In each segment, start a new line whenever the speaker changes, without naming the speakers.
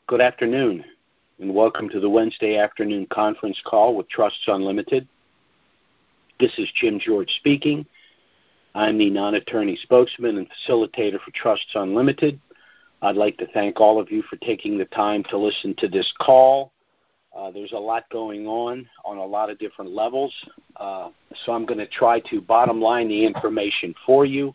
Good afternoon, and welcome to the Wednesday afternoon conference call with Trusts Unlimited. This is Jim George speaking. I'm the non-attorney spokesman and facilitator for Trusts Unlimited. I'd like to thank all of you for taking the time to listen to this call. There's a lot going on a lot of different levels, so I'm going to try to bottom line the information for you.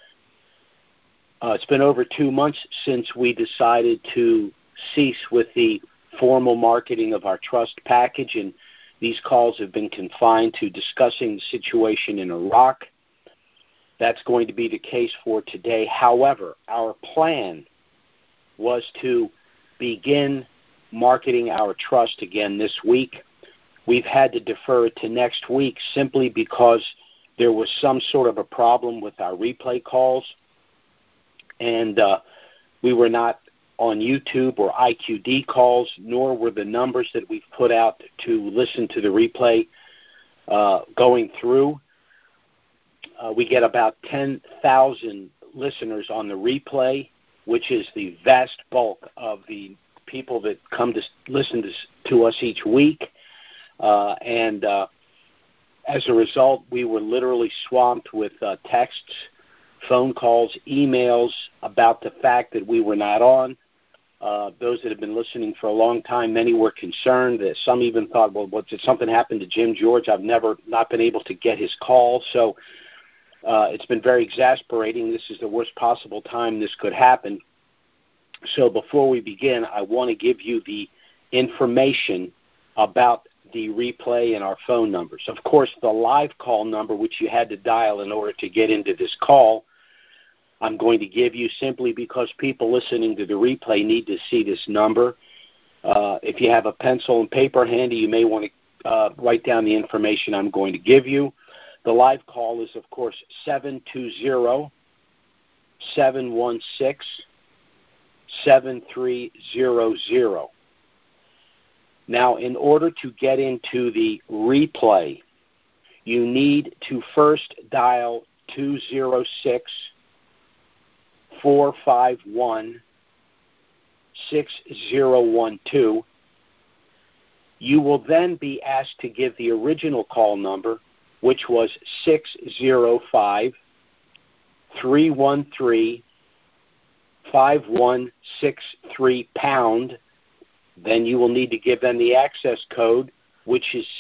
It's been over 2 months since we decided to cease with the formal marketing of our trust package, and these calls have been confined to discussing the situation in Iraq. That's going to be the case for today. However, our plan was to begin marketing our trust again this week. We've had to defer it to next week simply because there was some sort of a problem with our replay calls, and we were not on YouTube or IQD calls, nor were the numbers that we've put out to listen to the replay going through. We get about 10,000 listeners on the replay, which is the vast bulk of the people that come to listen to us each week. And as a result, we were literally swamped with texts, phone calls, emails about the fact that we were not on. Those that have been listening for a long time, many were concerned. That some even thought, well, did something happen to Jim George? I've not been able to get his call. So it's been very exasperating. This is the worst possible time this could happen. So before we begin, I want to give you the information about the replay and our phone numbers. Of course, the live call number, which you had to dial in order to get into this call, I'm going to give you simply because people listening to the replay need to see this number. If you have a pencil and paper handy, you may want to write down the information I'm going to give you. The live call is, of course, 720-716-7300. Now, in order to get into the replay, you need to first dial 206-451-6012. You will then be asked to give the original call number, which was 605-313-5163#. Then you will need to give them the access code, which is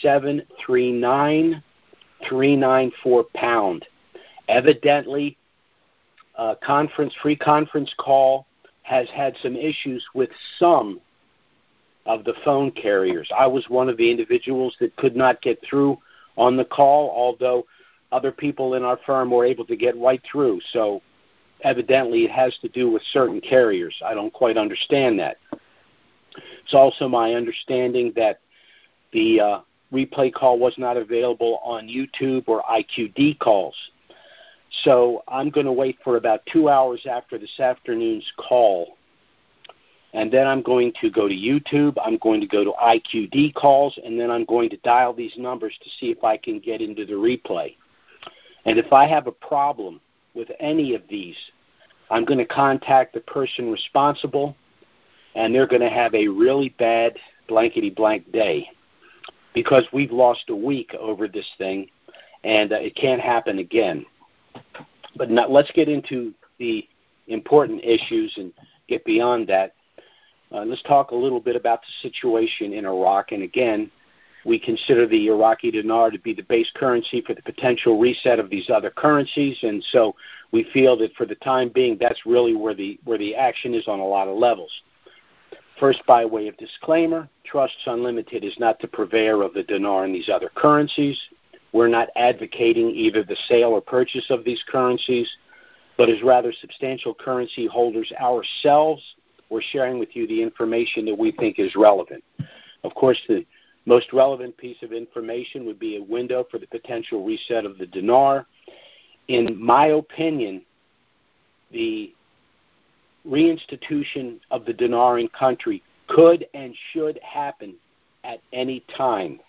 739394#. Evidently, free conference call has had some issues with some of the phone carriers. I was one of the individuals that could not get through on the call, although other people in our firm were able to get right through. So evidently it has to do with certain carriers. I don't quite understand that. It's also my understanding that the replay call was not available on YouTube or IQD calls. So I'm going to wait for about 2 hours after this afternoon's call, and then I'm going to go to YouTube, I'm going to go to IQD calls, and then I'm going to dial these numbers to see if I can get into the replay. And if I have a problem with any of these, I'm going to contact the person responsible, and they're going to have a really bad blankety-blank day because we've lost a week over this thing, and it can't happen again. But now let's get into the important issues and get beyond that. Let's talk a little bit about the situation in Iraq. And again, we consider the Iraqi dinar to be the base currency for the potential reset of these other currencies. And so we feel that for the time being, that's really where the action is on a lot of levels. First, by way of disclaimer, Trusts Unlimited is not the purveyor of the dinar and these other currencies. We're not advocating either the sale or purchase of these currencies, but as rather substantial currency holders ourselves, we're sharing with you the information that we think is relevant. Of course, the most relevant piece of information would be a window for the potential reset of the dinar. In my opinion, the reinstitution of the dinar in country could and should happen at any time.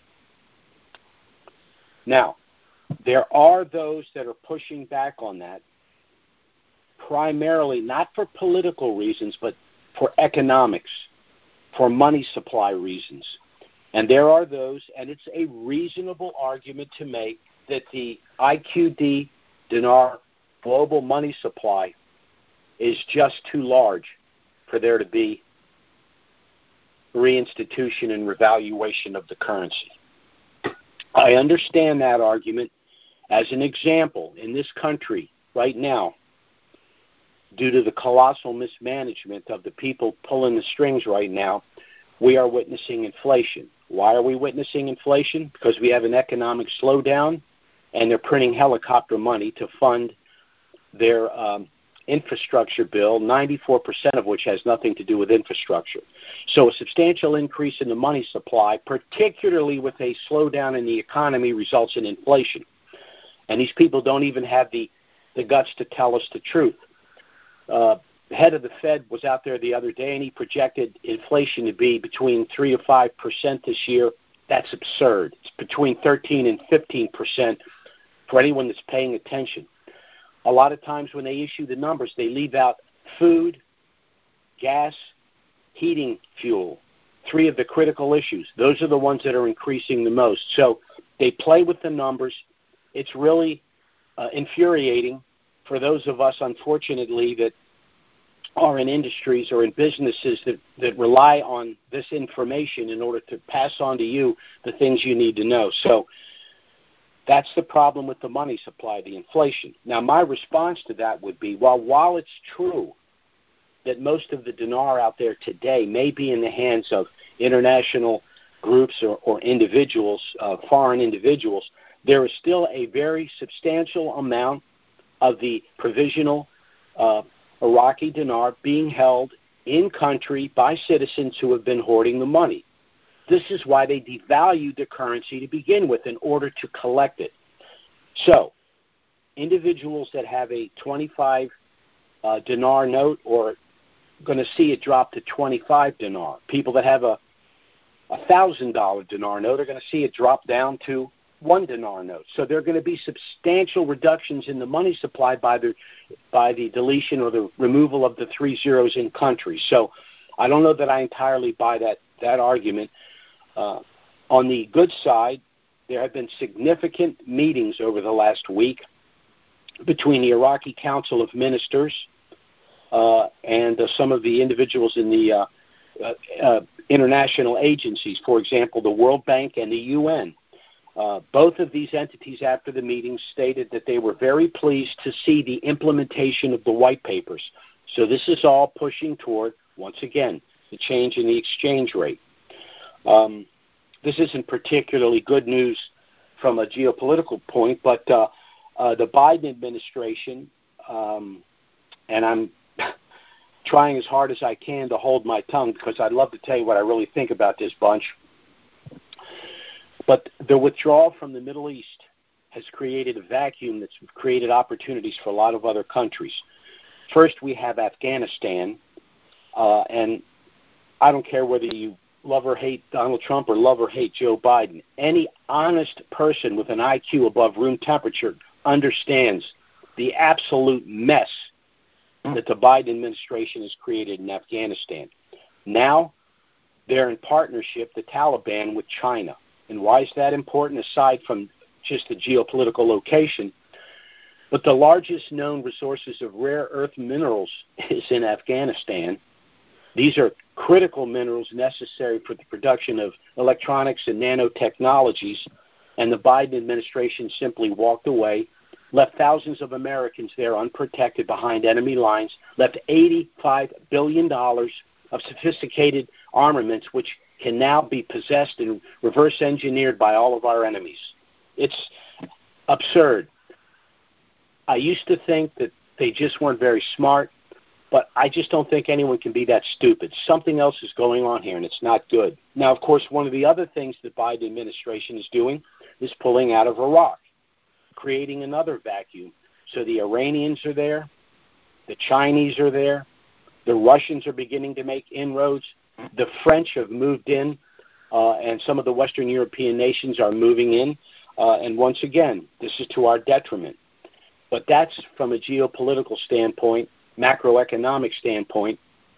Now, there are those that are pushing back on that, primarily not for political reasons, but for economics. for money supply reasons. And there are those, and it's a reasonable argument to make, that the IQD dinar global money supply is just too large for there to be reinstitution and revaluation of the currency. I understand that argument. As an example, in this country right now, due to the colossal mismanagement of the people pulling the strings right now, we are witnessing inflation. Why are we witnessing inflation? Because we have an economic slowdown, and they're printing helicopter money to fund their infrastructure bill, 94% of which has nothing to do with infrastructure. So a substantial increase in the money supply, particularly with a slowdown in the economy, results in inflation. And these people don't even have the guts to tell us the truth. The head of the Fed was out there the other day, and he projected inflation to be between 3 to 5% this year. That's absurd. It's between 13 and 15% for anyone that's paying attention. A lot of times when they issue the numbers, they leave out food, gas, heating fuel, 3 of the critical issues. Those are the ones that are increasing the most. So they play with the numbers. It's really infuriating for those of us, unfortunately, that are in industries or in businesses that rely on this information in order to pass on to you the things you need to know. So that's the problem with the money supply, the inflation. Now, my response to that would be, while it's true that most of the dinar out there today may be in the hands of international groups or individuals, foreign individuals, there is still a very substantial amount of the provisional Iraqi dinar being held in country by citizens who have been hoarding the money. This is why they devalued the currency to begin with in order to collect it. So, individuals that have a 25 dinar note are going to see it drop to 25 dinar. People that have a $1,000 dinar note are going to see it drop down to 1 dinar note. So there are going to be substantial reductions in the money supply by the deletion or the removal of the 3 zeros in country. So I don't know that I entirely buy that argument. On the good side, there have been significant meetings over the last week between the Iraqi Council of Ministers and some of the individuals in the international agencies, for example, the World Bank and the UN. Both of these entities, after the meeting, stated that they were very pleased to see the implementation of the white papers. So this is all pushing toward, once again, the change in the exchange rate. This isn't particularly good news from a geopolitical point, but the Biden administration, and I'm trying as hard as I can to hold my tongue because I'd love to tell you what I really think about this bunch. But the withdrawal from the Middle East has created a vacuum that's created opportunities for a lot of other countries. First, we have Afghanistan, and I don't care whether you love or hate Donald Trump or love or hate Joe Biden. Any honest person with an IQ above room temperature understands the absolute mess that the Biden administration has created in Afghanistan. Now, they're in partnership, the Taliban, with China. And why is that important, aside from just the geopolitical location? But the largest known resources of rare earth minerals is in Afghanistan. These are critical minerals necessary for the production of electronics and nanotechnologies, and the Biden administration simply walked away, left thousands of Americans there unprotected behind enemy lines, left $85 billion of sophisticated armaments, which can now be possessed and reverse engineered by all of our enemies. It's absurd. I used to think that they just weren't very smart, but I just don't think anyone can be that stupid. Something else is going on here, and it's not good. Now, of course, one of the other things the Biden administration is doing is pulling out of Iraq, creating another vacuum. So the Iranians are there, the Chinese are there, the Russians are beginning to make inroads, the French have moved in, and some of the Western European nations are moving in. And once again, this is to our detriment. But that's from a geopolitical standpoint, macroeconomic standpoint.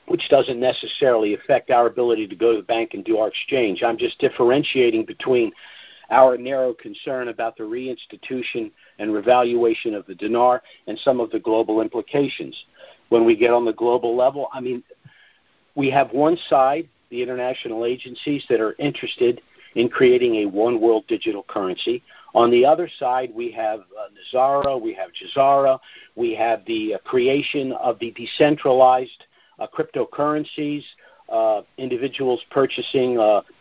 which doesn't necessarily affect our ability to go to the bank and do our exchange. I'm just differentiating between our narrow concern about the reinstitution and revaluation of the dinar and some of the global implications. When we get on the global level, I mean, we have one side, the international agencies that are interested in creating a one world digital currency. On the other side, we have Nazara, we have Jazara, we have the creation of the decentralized cryptocurrencies, individuals purchasing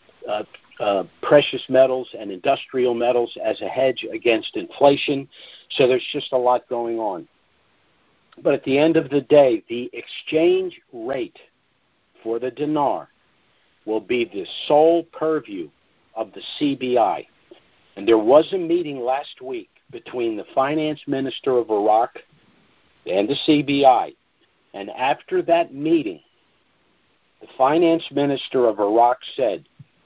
precious metals and industrial metals as a hedge against inflation. So there's just a lot going on. But at the end of the day, the exchange rate for the dinar will be the sole purview of the CBI. And there was a meeting last week between the finance minister of Iraq and the CBI. And after that meeting, the finance minister of Iraq said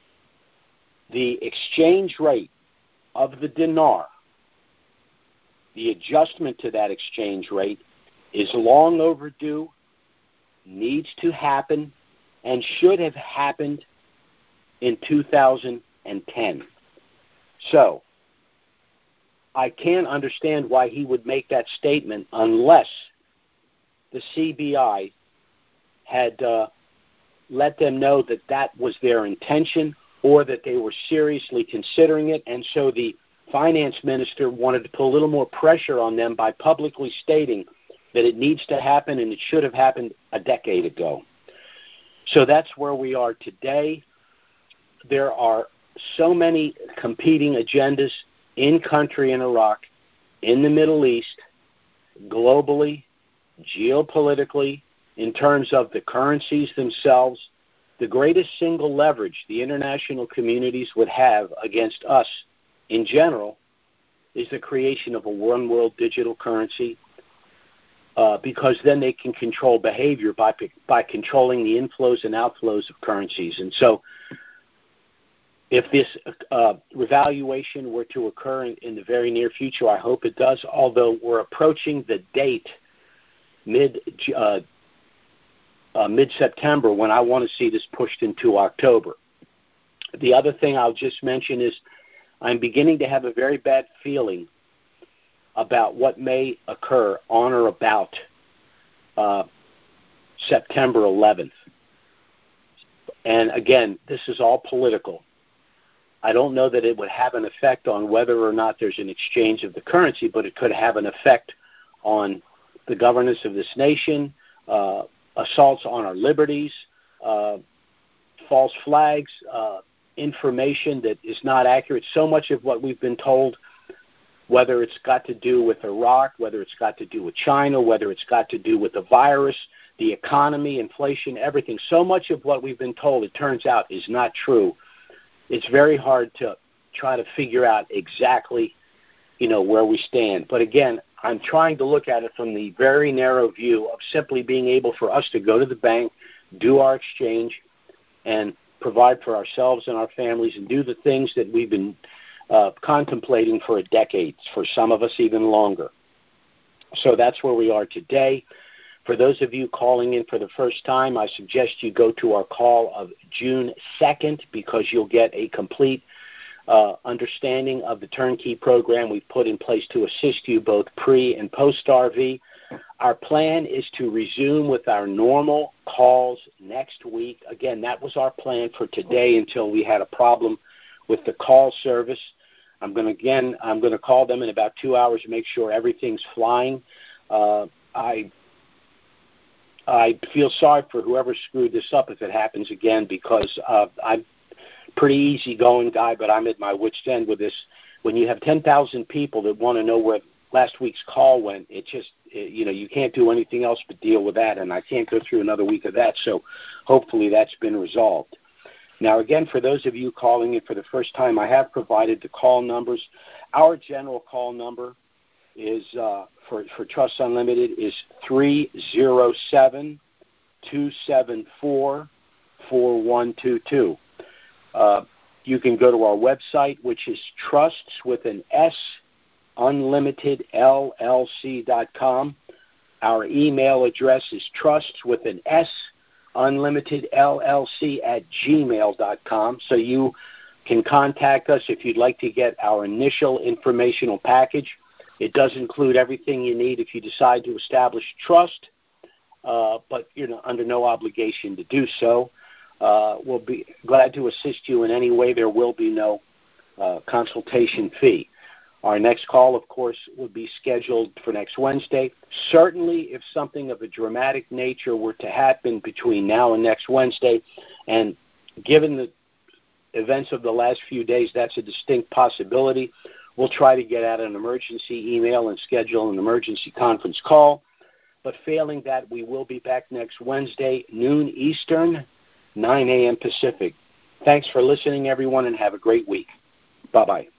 the exchange rate of the dinar, the adjustment to that exchange rate, is long overdue, needs to happen, and should have happened in 2010. So, I can't understand why he would make that statement unless the CBI had let them know that that was their intention or that they were seriously considering it, and so the finance minister wanted to put a little more pressure on them by publicly stating that it needs to happen and it should have happened a decade ago. So that's where we are today. There are so many competing agendas in country in Iraq, in the Middle East, globally, geopolitically, in terms of the currencies themselves. The greatest single leverage the international communities would have against us in general is the creation of a one world digital currency, because then they can control behavior by controlling the inflows and outflows of currencies. And so if this revaluation were to occur in the very near future, I hope it does, although we're approaching the date mid-September when I want to see this pushed into October. The other thing I'll just mention is I'm beginning to have a very bad feeling about what may occur on or about September 11th. And again, this is all political. I don't know that it would have an effect on whether or not there's an exchange of the currency, but it could have an effect on the governance of this nation, assaults on our liberties, false flags, information that is not accurate. So much of what we've been told, whether it's got to do with Iraq, whether it's got to do with China, whether it's got to do with the virus, the economy, inflation, everything, so much of what we've been told, it turns out, is not true. It's very hard to try to figure out exactly, where we stand. But again, I'm trying to look at it from the very narrow view of simply being able for us to go to the bank, do our exchange, and provide for ourselves and our families and do the things that we've been contemplating for a decade, for some of us even longer. So that's where we are today. For those of you calling in for the first time, I suggest you go to our call of June 2nd because you'll get a complete understanding of the turnkey program we've put in place to assist you both pre- and post-RV. Our plan is to resume with our normal calls next week. Again, that was our plan for today until we had a problem with the call service. I'm going to call them in about 2 hours to make sure everything's flying. I feel sorry for whoever screwed this up if it happens again, because I'm pretty easygoing guy, but I'm at my wit's end with this. When you have 10,000 people that want to know where last week's call went, it just, you can't do anything else but deal with that, and I can't go through another week of that, so hopefully that's been resolved. Now, again, for those of you calling in for the first time, I have provided the call numbers. Our general call number is for Trust Unlimited is 307-274-4122. You can go to our website, which is trusts with an S, unlimitedllc.com. Our email address is trusts with an S, unlimitedllc@gmail.com. So you can contact us if you'd like to get our initial informational package. It does include everything you need if you decide to establish trust, but you're under no obligation to do so. We'll be glad to assist you in any way. There will be no consultation fee. Our next call, of course, would be scheduled for next Wednesday. Certainly, if something of a dramatic nature were to happen between now and next Wednesday, and given the events of the last few days, that's a distinct possibility, we'll try to get out an emergency email and schedule an emergency conference call. But failing that, we will be back next Wednesday, noon Eastern, 9 a.m. Pacific. Thanks for listening, everyone, and have a great week. Bye-bye.